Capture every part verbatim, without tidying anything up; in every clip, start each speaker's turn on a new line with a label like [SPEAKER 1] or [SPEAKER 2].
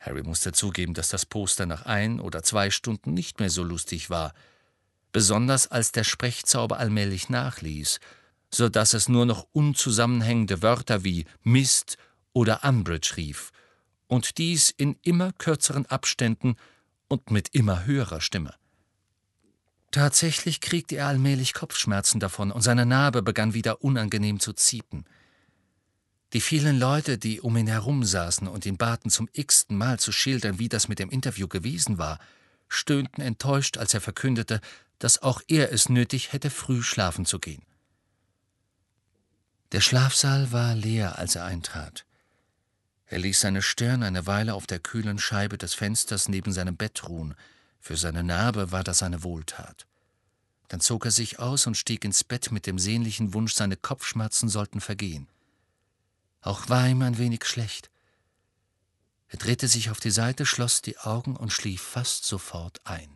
[SPEAKER 1] Harry musste zugeben, dass das Poster nach ein oder zwei Stunden nicht mehr so lustig war, besonders als der Sprechzauber allmählich nachließ, so dass es nur noch unzusammenhängende Wörter wie Mist oder Umbridge rief, und dies in immer kürzeren Abständen und mit immer höherer Stimme. Tatsächlich kriegte er allmählich Kopfschmerzen davon, und seine Narbe begann wieder unangenehm zu ziepen. Die vielen Leute, die um ihn herum saßen und ihn baten, zum x-ten Mal zu schildern, wie das mit dem Interview gewesen war, stöhnten enttäuscht, als er verkündete, dass auch er es nötig hätte, früh schlafen zu gehen. Der Schlafsaal war leer, als er eintrat. Er ließ seine Stirn eine Weile auf der kühlen Scheibe des Fensters neben seinem Bett ruhen. Für seine Narbe war das eine Wohltat. Dann zog er sich aus und stieg ins Bett mit dem sehnlichen Wunsch, seine Kopfschmerzen sollten vergehen. Auch war ihm ein wenig schlecht. Er drehte sich auf die Seite, schloss die Augen und schlief fast sofort ein.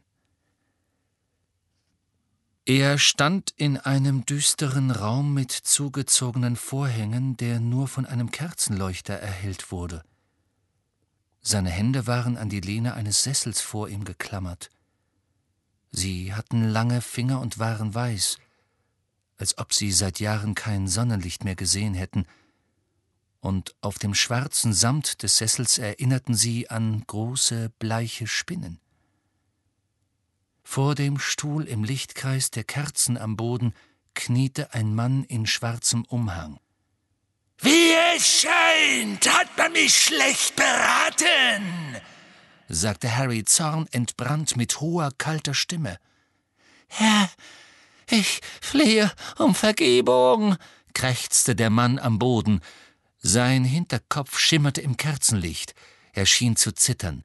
[SPEAKER 1] Er stand in einem düsteren Raum mit zugezogenen Vorhängen, der nur von einem Kerzenleuchter erhellt wurde. Seine Hände waren an die Lehne eines Sessels vor ihm geklammert. Sie hatten lange Finger und waren weiß, als ob sie seit Jahren kein Sonnenlicht mehr gesehen hätten, und auf dem schwarzen Samt des Sessels erinnerten sie an große, bleiche Spinnen. Vor dem Stuhl im Lichtkreis der Kerzen am Boden kniete ein Mann in schwarzem Umhang.
[SPEAKER 2] »Wie es scheint, hat man mich schlecht beraten«,
[SPEAKER 1] sagte Harry zornentbrannt mit hoher, kalter Stimme.
[SPEAKER 2] »Herr, ich flehe um Vergebung«,
[SPEAKER 1] krächzte der Mann am Boden. Sein Hinterkopf schimmerte im Kerzenlicht. Er schien zu zittern.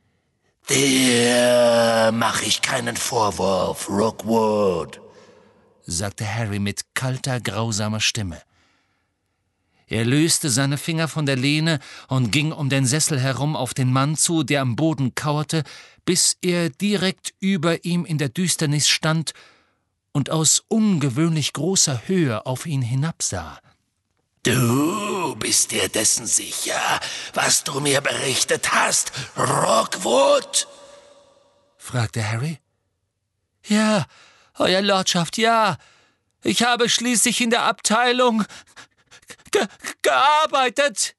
[SPEAKER 2] »Dir mach ich keinen Vorwurf, Rookwood«,
[SPEAKER 1] sagte Harry mit kalter, grausamer Stimme. Er löste seine Finger von der Lehne und ging um den Sessel herum auf den Mann zu, der am Boden kauerte, bis er direkt über ihm in der Düsternis stand und aus ungewöhnlich großer Höhe auf ihn hinabsah.
[SPEAKER 2] »Du bist dir dessen sicher, was du mir berichtet hast, Rookwood?«
[SPEAKER 1] fragte Harry.
[SPEAKER 3] »Ja, Euer Lordschaft, ja. Ich habe schließlich in der Abteilung ge gearbeitet.«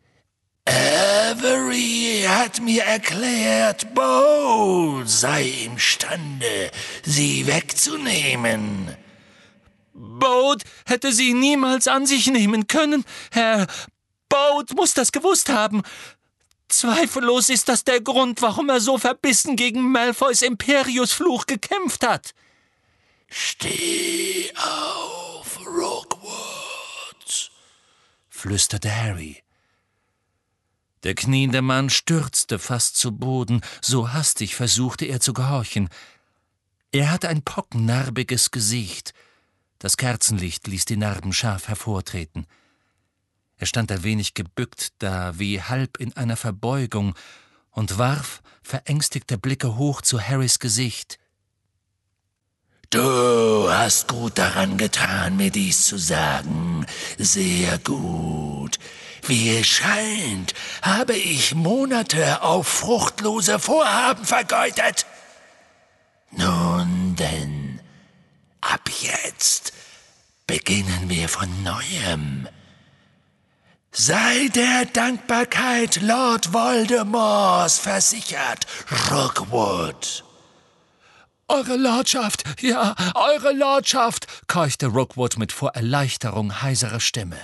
[SPEAKER 2] »Avery hat mir erklärt, Bold sei imstande, sie wegzunehmen.«
[SPEAKER 3] Bold hätte sie niemals an sich nehmen können. Herr Bold muss das gewusst haben. Zweifellos ist das der Grund, warum er so verbissen gegen Malfoys Imperiusfluch gekämpft hat.«
[SPEAKER 2] »Steh auf, Rookwood«,
[SPEAKER 1] flüsterte Harry. Der kniende Mann stürzte fast zu Boden, so hastig versuchte er zu gehorchen. Er hatte ein pockennarbiges Gesicht. Das Kerzenlicht ließ die Narben scharf hervortreten. Er stand ein wenig gebückt da, wie halb in einer Verbeugung, und warf verängstigte Blicke hoch zu Harrys Gesicht.
[SPEAKER 2] »Du hast gut daran getan, mir dies zu sagen. Sehr gut. Wie es scheint, habe ich Monate auf fruchtlose Vorhaben vergeudet. Nun denn, ab jetzt beginnen wir von Neuem. Sei der Dankbarkeit Lord Voldemorts versichert, Rookwood.«
[SPEAKER 3] »Eure Lordschaft, ja, Eure Lordschaft«, keuchte Rookwood mit vor Erleichterung heiserer Stimme.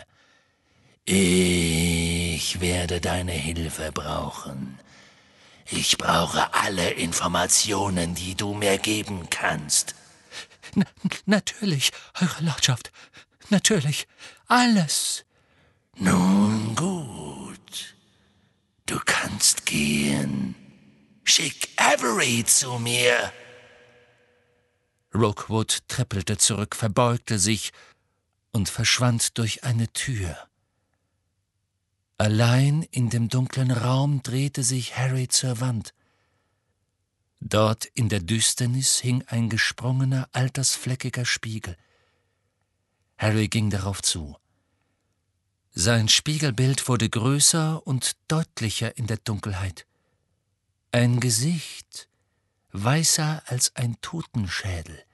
[SPEAKER 2] »Ich werde deine Hilfe brauchen. Ich brauche alle Informationen, die du mir geben kannst.«
[SPEAKER 3] N »Natürlich, Eure Lordschaft, natürlich, alles.«
[SPEAKER 2] »Nun gut, du kannst gehen. Schick Avery zu mir.«
[SPEAKER 1] Rookwood trippelte zurück, verbeugte sich und verschwand durch eine Tür. Allein in dem dunklen Raum drehte sich Harry zur Wand. Dort in der Düsternis hing ein gesprungener, altersfleckiger Spiegel. Harry ging darauf zu. Sein Spiegelbild wurde größer und deutlicher in der Dunkelheit. Ein Gesicht, weißer als ein Totenschädel,